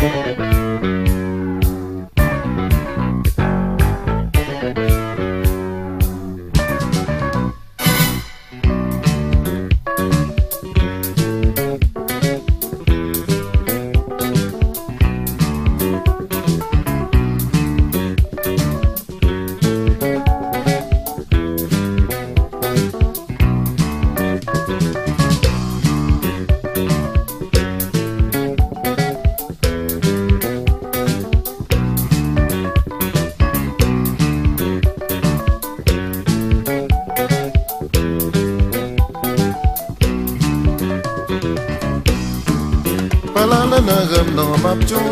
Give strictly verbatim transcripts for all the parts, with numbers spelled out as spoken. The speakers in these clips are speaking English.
Palala na gam na map chu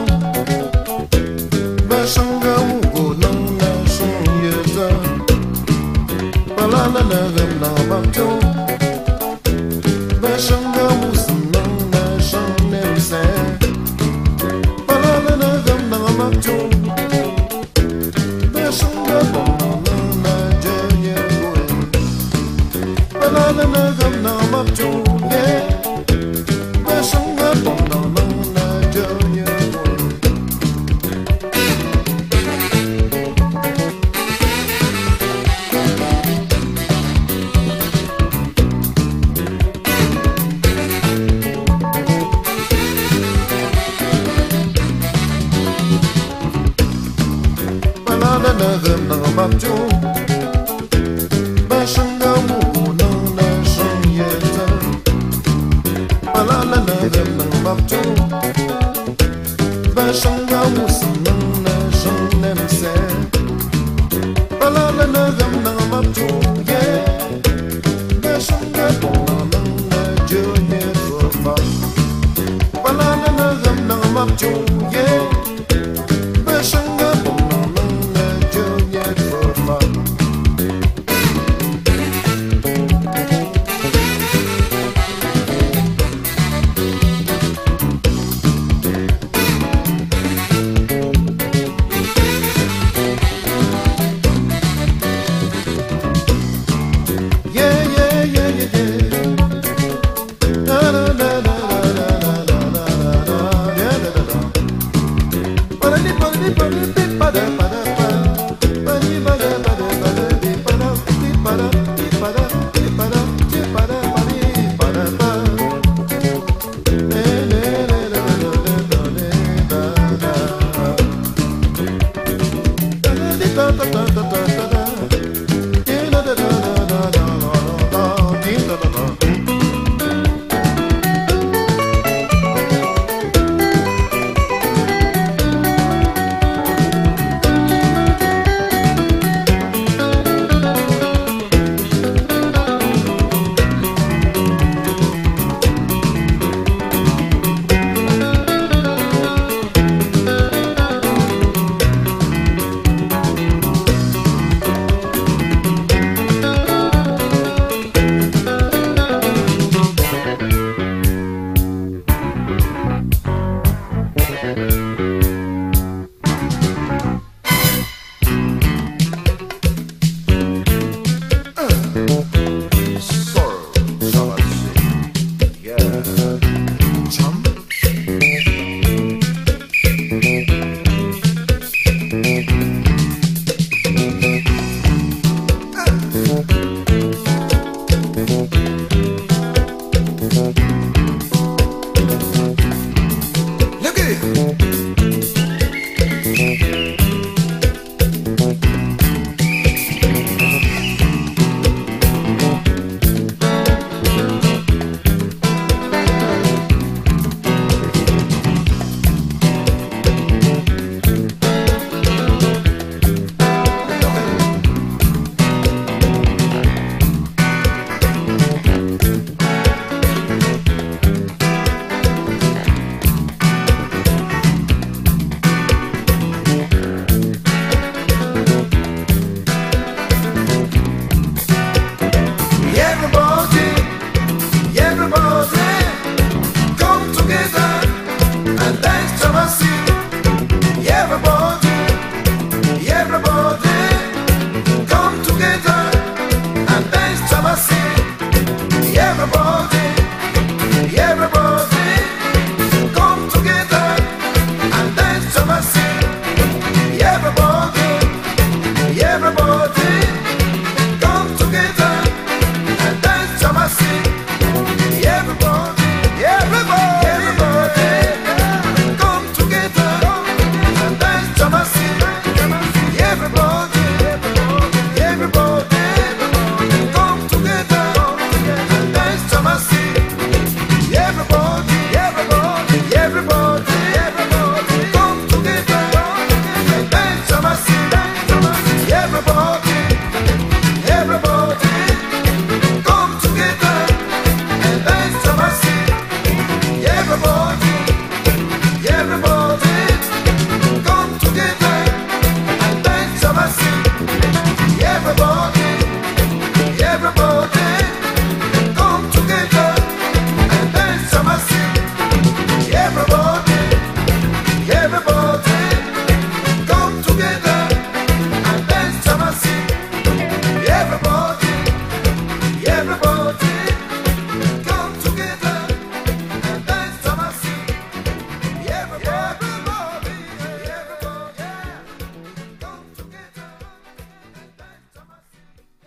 ba sang ga u ko nang na song ye za Palala na gam na map chu ba sang ga u sun nang na song ne sa Palala na gam na map chu ba sang ga bong nang na je ye ko Palala na gam na map chu ye ba sang ga bong na na gam na map chu ba sang ga mu na na song ye za ba la la na gam na map chu ba sang ga mu sun na na song nem se ba la la na gam na map chu ye ba sang ga po na na je ye so fa ba la la na gam na map chu ye ba sang ga po Look at it.